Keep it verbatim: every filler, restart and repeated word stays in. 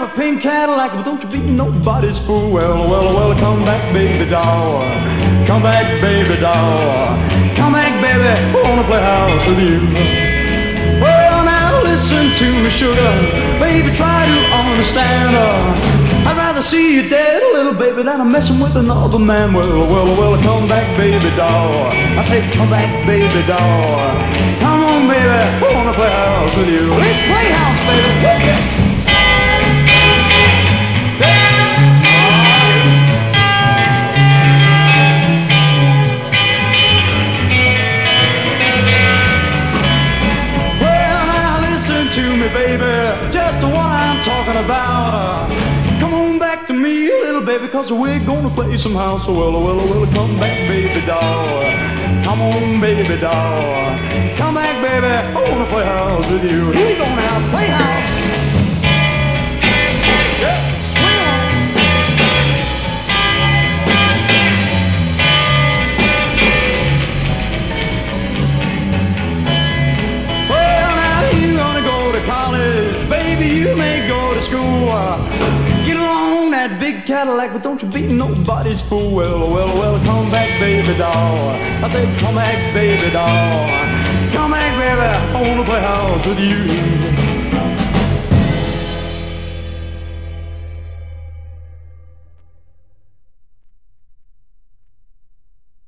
a pink Cadillac, but don't you be nobody's fool. Well, well, well, come back, baby doll. Come back, baby doll. Come back, baby, I wanna play house with you. Well, now listen to me, sugar. Baby, try to understand. Uh, I'd rather see you dead, little baby, than I'm messing with another man. Well, well, well, come back, baby doll. I say, come back, baby doll. Come on, baby, I wanna play house with you. Let's play house, baby. Baby, just the one I'm talking about. Uh, come on back to me, little baby, cause we're gonna play some house. So well, well, well, come back, baby doll. Come on, baby doll. Come back, baby, I wanna play house with you. Here we go now, play house. You may go to school, uh, get along that big Cadillac, but don't you be nobody's fool. Well, well, well, come back, baby doll. I said, come back, baby doll. Come back, baby, I wanna play house with you.